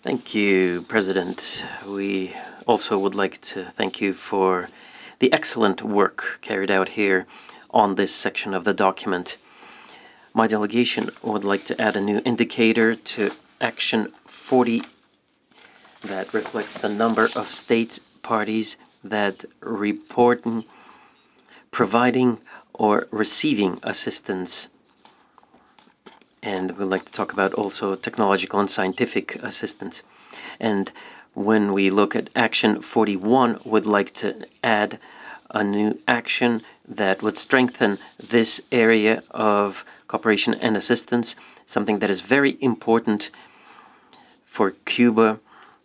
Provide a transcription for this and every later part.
Thank you, President. We also would like to thank you for the excellent work carried out here on this section of the document. My delegation would like to add a new indicator to Action 40 that reflects the number of states parties that report providing or receiving assistance. And we'd like to talk about also technological and scientific assistance. And when we look at Action 41, would like to add a new action that would strengthen this area of cooperation and assistance, something that is very important for Cuba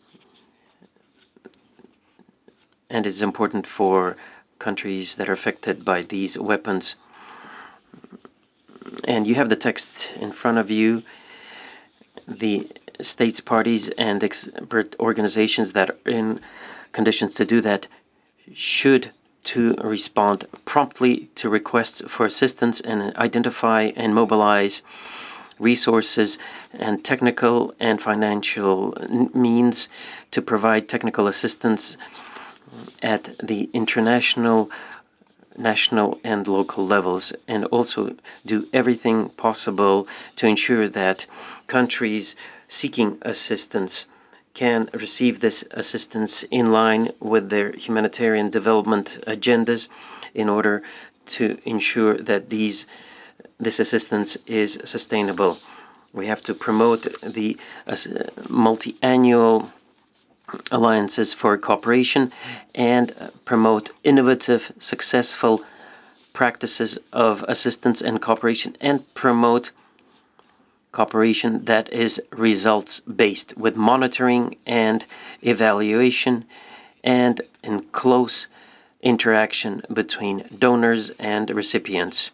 and is important for countries that are affected by these weapons. And you have the text in front of you. The states parties and expert organizations that are in conditions to do that should to respond promptly to requests for assistance and identify and mobilize resources and technical and financial means to provide technical assistance at the international, national, and local levels, and also do everything possible to ensure that countries seeking assistance can receive this assistance in line with their humanitarian development agendas in order to ensure that this assistance is sustainable. We have to promote the multi-annual alliances for cooperation and promote innovative, successful practices of assistance and cooperation, and promote cooperation that is results-based with monitoring and evaluation and in close interaction between donors and recipients.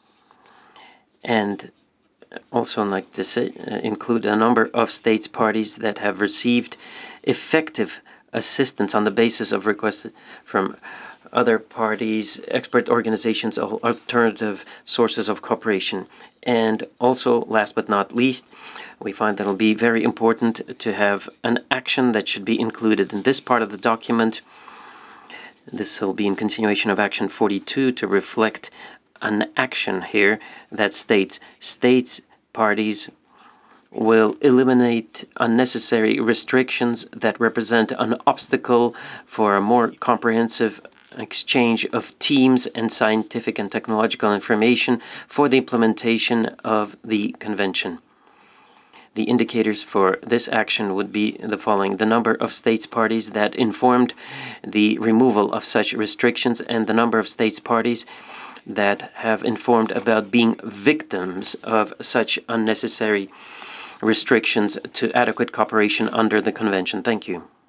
And also like to say, include a number of states parties that have received effective assistance on the basis of requests from other parties, expert organizations, alternative sources of cooperation. And also, last but not least, we find that it'll be very important to have an action that should be included in this part of the document. This will be in continuation of Action 42 to reflect an action here that states parties will eliminate unnecessary restrictions that represent an obstacle for a more comprehensive exchange of teams and scientific and technological information for the implementation of the convention. The indicators for this action would be the following: the number of states parties that informed the removal of such restrictions, and the number of states parties that have informed about being victims of such unnecessary restrictions to adequate cooperation under the convention. Thank you.